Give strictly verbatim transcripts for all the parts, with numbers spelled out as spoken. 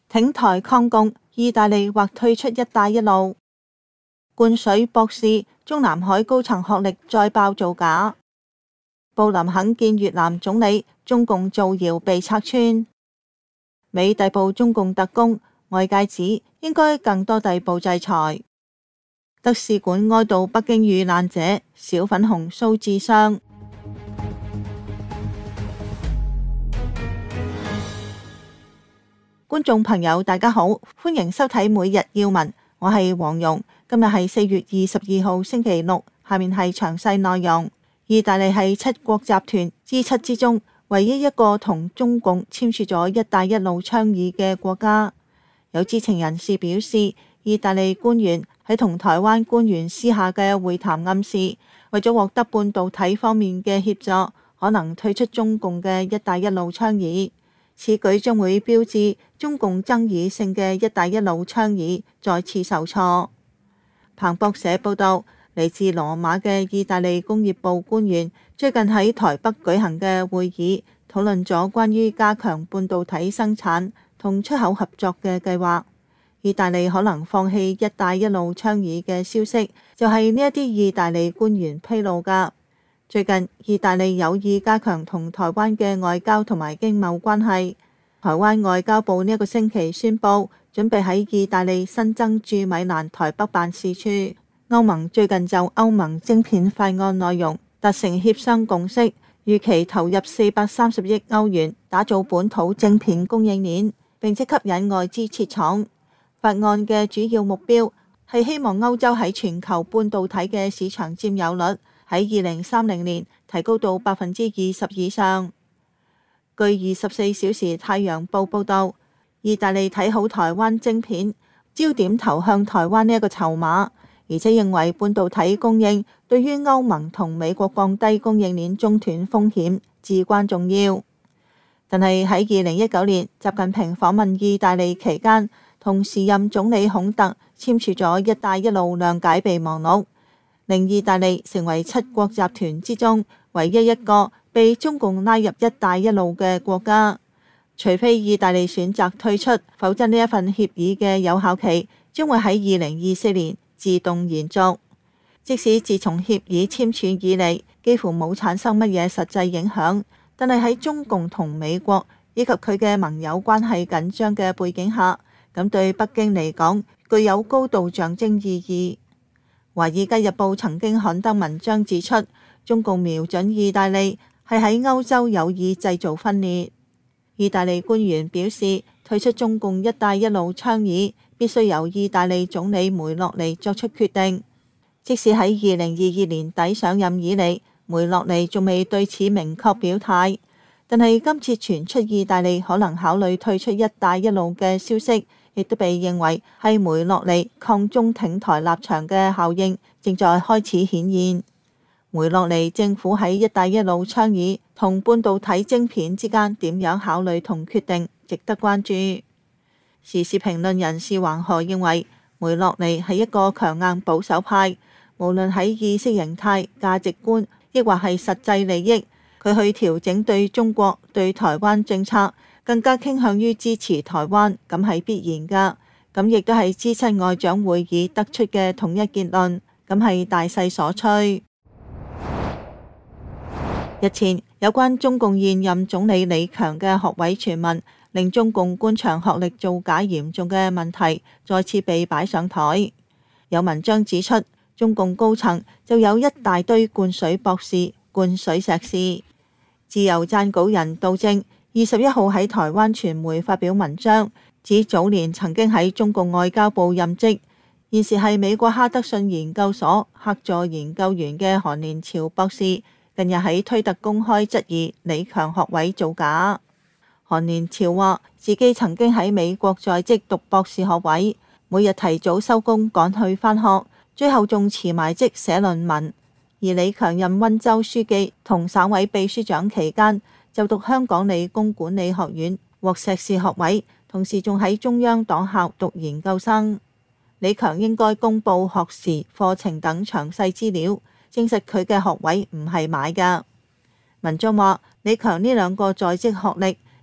挺台抗共，意大利或退出一帶一路。灌水博士，中南海高層學歷再爆造假。布林肯見越南總理，中共造謠被拆穿。美逮捕中共特工，外界指應該更多逮捕制裁。德使館哀悼北京遇難者，小粉紅蘇智商。觀眾朋友大家好，歡迎收睇每日要聞，我係黃蓉。今日係四月二十二號星期六，下面係詳細內容。意大利係七國集團 G 七之中唯一一個同中共簽署咗一帶一路倡議嘅國家。有知情人士表示，意大利官員喺同台灣官員私下嘅會談暗示，為咗獲得半導體方面嘅協助，可能退出中共嘅一帶一路倡議。此舉將會標誌中共爭議性嘅一帶一路倡議再次受挫。彭博社報道，嚟自羅馬嘅意大利工業部官員最近喺台北舉行嘅會議，討論咗關於加強半導體生產同出口合作嘅計劃。意大利可能放棄一帶一路倡議嘅消息，就係呢一啲意大利官員披露㗎。最近，意大利有意加強同台灣嘅外交同埋經貿關係。台灣外交部呢一個星期宣布，準備喺意大利新增駐米蘭台北辦事處。歐盟最近就歐盟晶片法案內容達成協商共識，預期投入四百三十億歐元打造本土晶片供應鏈，並且吸引外資設廠。法案嘅主要目標係希望歐洲喺全球半導體嘅市場佔有率喺二零三零年提高到百分之二十以上。據二十四小時太陽報報道，意大利睇好台灣晶片，焦點投向台灣呢一個籌碼，而且認為半導體供應對於歐盟同美國降低供應鏈中斷風險至關重要。但係喺二零一九年習近平訪問意大利期間，同時任總理孔特簽署咗一帶一路諒解備忘錄，令意大利成為七國集團之中唯一一個被中共拉入一帶一路嘅國家。除非意大利選擇退出，否則呢一份協議嘅有效期將會喺二零二四年自動延續。即使自從協議簽署以嚟幾乎冇產生乜嘢實際影響，但係喺中共同美國以及佢嘅盟友關係緊張嘅背景下，咁對北京嚟講具有高度象徵意義。華爾街日報曾經刊登文章指出，中共瞄準意大利係喺歐洲有意製造分裂。意大利官員表示，退出中共一帶一路倡議必須由意大利總理梅洛尼作出決定。即使喺二零二二年底上任以嚟，梅洛尼仲未對此明確表態，但係今次傳出意大利可能考慮退出一帶一路嘅消息，亦都被認為係梅洛尼抗中挺台立場嘅效應正在開始顯現。梅洛尼政府喺一帶一路倡議同半導體晶片之間點樣考慮同決定，值得關注。時事評論人士黃河認為，梅洛尼係一個強硬保守派，無論喺意識形態、價值觀，亦或係實際利益，佢去調整對中國、對台灣政策，更加傾向於支持台灣，咁係必然噶。咁亦都係 G 七外長會議得出嘅統一結論，咁係大勢所趨。日前有關中共現任總理李強嘅學位傳聞，令中共官場學歷造假嚴重嘅問題再次被擺上台。有文章指出，中共高層就有一大堆灌水博士、灌水碩士。自由撰稿人杜正二十一號喺台灣傳媒發表文章，指早年曾經喺中共外交部任職，現時係美國哈德遜研究所客座研究員嘅韓連朝博士，近日喺推特公開質疑李強學位造假。韓連朝話自己曾經喺美國在職讀博士學位，每日提早收工趕去返學，最後仲辭埋職寫論文。而李強任溫州書記同省委秘書長期間，就讀香港理工管理學院獲碩士學位，同時仲喺中央黨校讀研究生。李強應該公佈學時、課程等詳細資料，證實佢嘅學位唔係買㗎。文章話，李強呢兩個在職學歷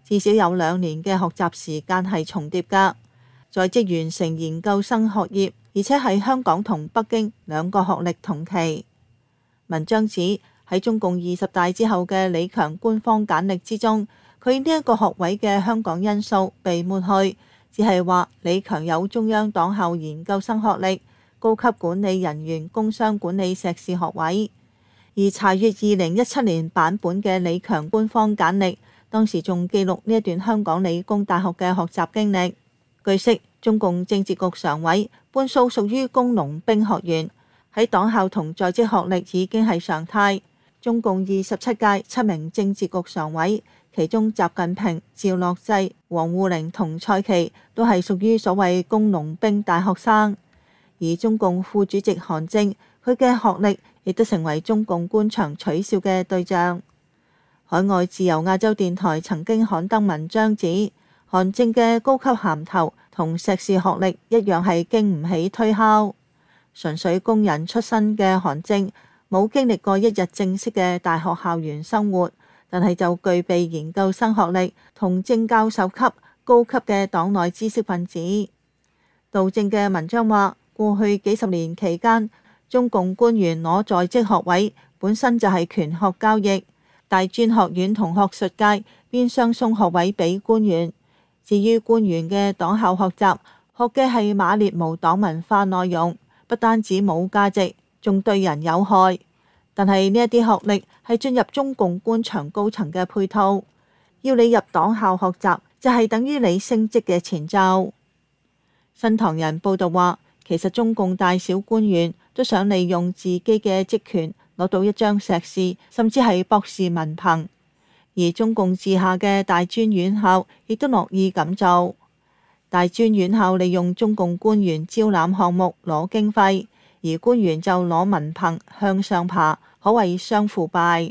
至少有兩年嘅學習時間係重疊㗎。在職完成研究生學業，而且係香港同北京兩個學歷同期。文章指喺中共二十大之後嘅李強官方簡歷之中，佢呢一個學位嘅香港因素被抹去，只係話李強有中央黨校研究生學歷、高級管理人員工商管理碩士學位。而查閱二零一七年版本嘅李強官方簡歷，當時仲記錄呢一段香港理工大學嘅學習經歷。據悉，中共政治局常委半數屬於工農兵學員，喺黨校同在職學歷已經係常態。中共二十七屆七名政治局常委，其中習近平、趙樂際、王滬寧同蔡奇都係屬於所謂工農兵大學生。而中共副主席韓正，佢嘅學歷亦都成為中共官場取笑嘅對象。海外自由亞洲電台曾經刊登文章指，韓正嘅高級銜頭同碩士學歷一樣係經唔起推敲。純粹工人出身嘅韓正，冇經歷過一日正式嘅大學校園生活，但係就具備研究生學歷同正教授級高級嘅黨內知識分子。杜正嘅文章話，過去幾十年期間，中共官員攞在職學位本身就係權學交易，大專學院同學術界變相送學位俾官員。至於官員嘅黨校學習，學嘅係馬列無黨文化內容，不單止冇價值，仲對人有害。但係呢一啲學歷係進入中共官場高層嘅配套，要你入黨校學習就係等於你升職嘅前奏。新唐人報道話，其實中共大小官員都想利用自己嘅職權攞到一張碩士甚至係博士文憑。而中共治下嘅大專院校亦都樂意咁做。大專院校利用中共官員招攬項目攞經費，而官員就攞文憑向上爬，可謂雙腐敗。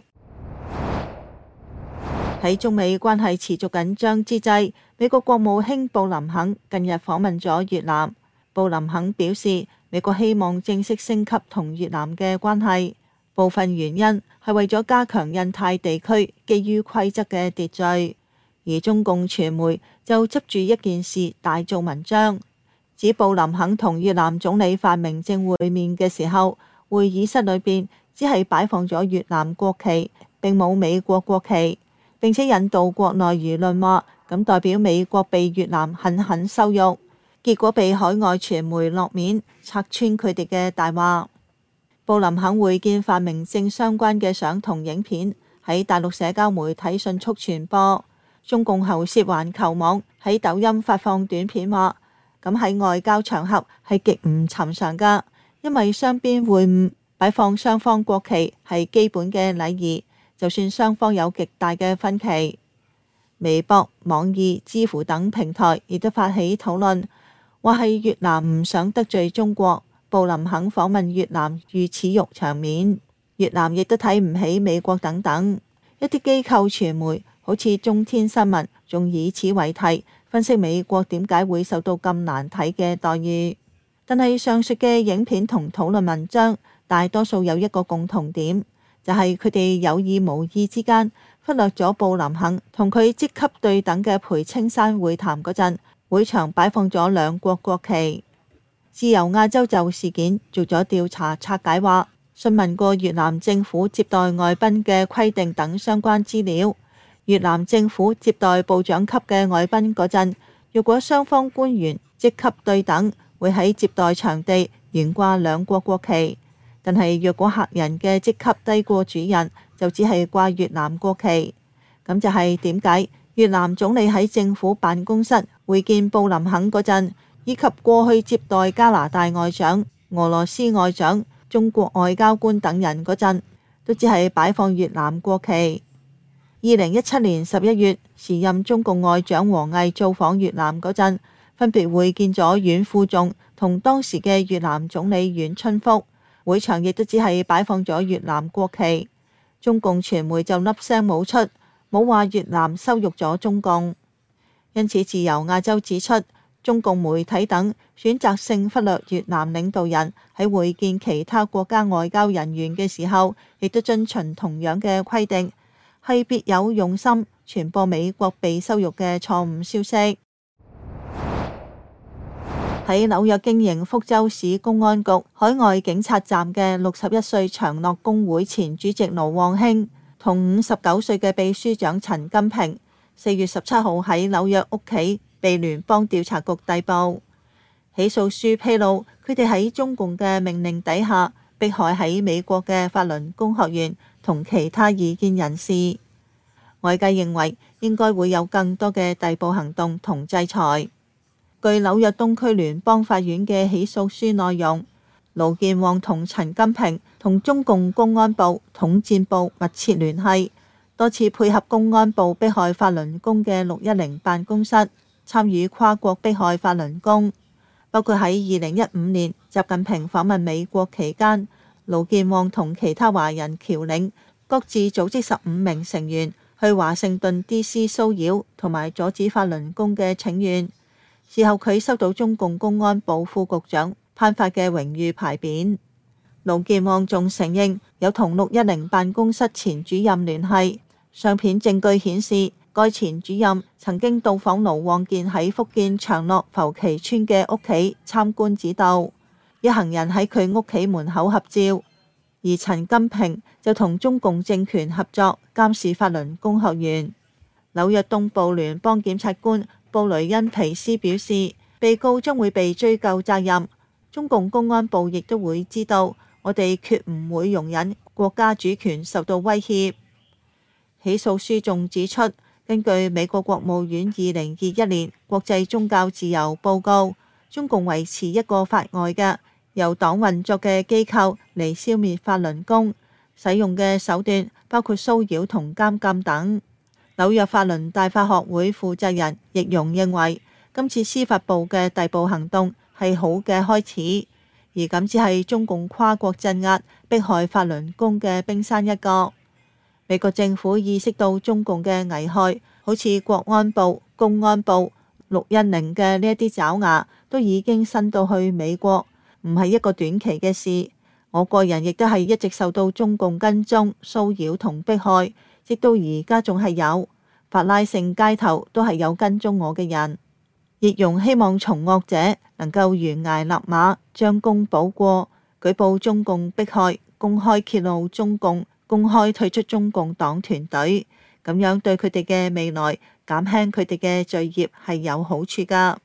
喺中美關係持續緊張之際，美國國務卿布林肯近日訪問咗越南。布林肯表示，美國希望正式升級同越南嘅關係，部分原因係為咗加強印太地區基於規則嘅秩序。而中共傳媒就執住一件事大做文章，指布林肯同越南總理范明政會面嘅時候，會議室裏邊只係擺放咗越南國旗，並冇美國國旗，並且引導國內輿論話咁代表美國被越南狠狠羞辱，結果被海外傳媒落面拆穿佢哋嘅大話。布林肯會見范明政相關嘅相同影片喺大陸社交媒體迅速傳播。中共喉舌環球網喺抖音發放短片話，咁喺外交場合係極唔尋常㗎，因為雙邊會晤擺放雙方國旗係基本嘅禮儀，就算雙方有極大嘅分歧。微博、網易、知乎等平台亦都發起討論，話係越南唔想得罪中國，布林肯訪問越南遇恥辱場面，越南亦都睇唔起美國等等。一啲機構傳媒好似中天新聞仲以此為題分析美國點解會受到咁難睇嘅待遇。但係上述嘅影片同討論文章大多數有一個共同點，就係佢哋有意無意之間忽略咗布林肯同佢職級對等嘅裴青山會談嗰陣，會場擺放咗兩國國旗。自由亞洲就事件做咗調查拆解，話詢問過越南政府接待外賓嘅規定等相關資料。越南政府接待部長級嘅外賓嗰陣，若果雙方官員職級對等，會喺接待場地懸掛兩國國旗。但係若果客人嘅職級低過主人，就只係掛越南國旗。咁就係點解越南總理喺政府辦公室會見布林肯嗰陣，以及過去接待加拿大外長、俄羅斯外長、中國外交官等人嗰陣，都只係擺放越南國旗。二零一七年十一月，時任中共外長王毅造訪越南嗰陣，分別會見咗阮富仲同當時嘅越南總理阮春福，會場亦都只係擺放咗越南國旗。中共傳媒就粒聲冇出，冇話越南羞辱咗中共。因此，自由亞洲指出，中共媒體等選擇性忽略越南領導人喺會見其他國家外交人員嘅時候，亦都遵循同樣嘅規定。 係別有用心傳播美國被羞辱嘅錯誤消息。喺紐約經營福州市公安局海外警察站嘅六十一歲長樂工會前主席盧旺興同五十九歲嘅秘書長陳金平，四月十七號喺紐約屋企被聯邦調查局逮捕。起訴書披露，佢哋喺中共嘅命令底下迫害喺美國嘅法輪功學員同其他異見人士。外界認為應該會有更多嘅逮捕行動同制裁。據紐約東區聯邦法院嘅起訴書內容，盧健旺同陳金平同中共公安部統戰部密切聯繫，多次配合公安部迫害法輪功嘅六一零辦公室，參與跨國迫害法輪功。包括喺二零一五年習近平訪問美國期間，盧健旺同其他華人僑領各自組織十五名成員去華盛頓 D C 騷擾同埋阻止法輪功嘅請願。事後佢收到中共公安部副局長頒發嘅榮譽牌匾。盧健旺仲承認有同六一零辦公室前主任聯繫，相片證據顯示該前主任曾經到訪盧旺健喺福建長樂浮岐村嘅屋企參觀指導，一行人喺佢屋企門口合照。而陳金平就同中共政權合作監視法輪功學員。紐約東部聯邦檢察官布雷恩皮斯表示，被告將會被追究責任。中共公安部亦都會知道，我哋決唔會容忍國家主權受到威脅。起訴書仲指出，根據美國國務院二零二一年國際宗教自由報告，中共維持一個法外嘅由黨運作嘅機構嚟消滅法輪功，使用嘅手段包括騷擾同監禁等。紐約法輪大法學會負責人易容認為，今次司法部嘅逮捕行動係好嘅開始，而咁只係中共跨國鎮壓迫害法輪功嘅冰山一角。美國政府意識到中共嘅危害，好似國安部、公安部、六一零嘅呢一啲爪牙都已經伸到去美國，唔係一個短期嘅事。我個人亦都係一直受到中共跟蹤、騷擾同迫害，直到而家仲係有，法拉盛街頭都係有跟蹤我嘅人。易容希望從惡者能夠懸崖勒馬，將功補過，舉報中共迫害，公開揭露中共，公開退出中共黨團隊，咁樣對佢哋嘅未來減輕佢哋嘅罪孽係有好處㗎。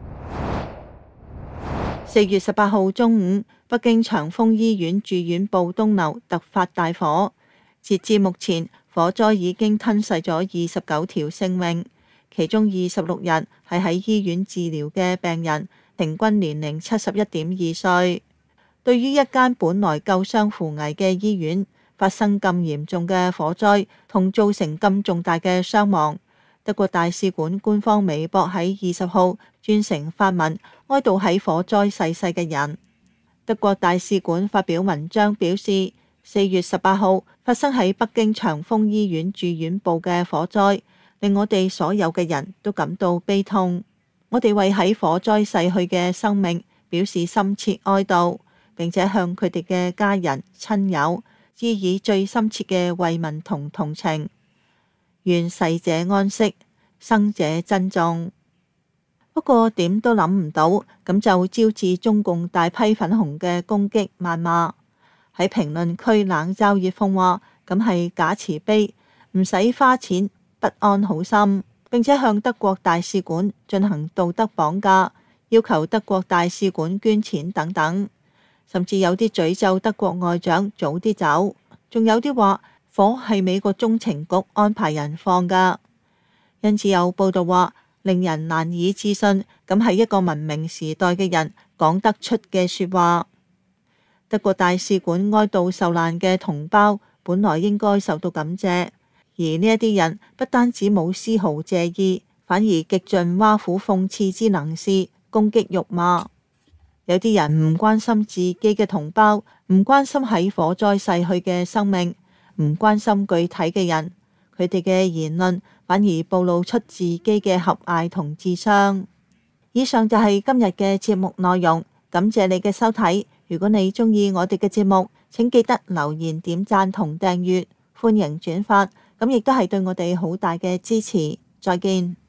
四月十八號中午，北京長峰醫院住院部東樓突發大火，截至目前，火災已經吞噬咗二十九條性命，其中二十六人係喺醫院治療嘅病人，平均年齡七十一點二歲。對於一間本來救傷扶危嘅醫院，發生咁嚴重嘅火災同造成咁重大嘅傷亡，德國大使館官方微博喺二十號專程發文哀悼喺火災逝世嘅人。德國大使館發表文章表示，四月十八號發生喺北京長峰醫院住院部嘅火災，令我哋所有嘅人都感到悲痛。我哋為喺火災逝去嘅生命表示深切哀悼，並且向佢哋嘅家人親友致以最深切嘅慰問同同情。願逝者安息，生者珍重。不過點都諗唔到，咁就招致中共大批粉紅嘅攻擊謾罵。喺評論區冷嘲熱諷話，咁係假慈悲，唔使花錢，不安好心，並且向德國大使館進行道德綁架，要求德國大使館捐錢等等，甚至有啲詛咒德國外長早啲走，仲有啲話火係美國中情局安排人放㗎。因此有報道話，令人難以置信，咁係一個文明時代嘅人講得出嘅說話。德國大使館哀悼受難嘅同胞，本來應該受到感謝，而呢一啲人不單止冇絲毫謝意，反而極盡挖苦諷刺之能事，攻擊辱罵。有啲人唔關心自己嘅同胞，唔關心喺火災逝去嘅生命，唔關心具體嘅人，佢哋嘅言論反而暴露出自己嘅狹隘同智商。以上就係今日嘅節目內容，感謝你嘅收睇。如果你鍾意我哋嘅節目，請記得留言、點讚同訂閱，歡迎轉發， 咁亦都係對我哋好大嘅支持。再見。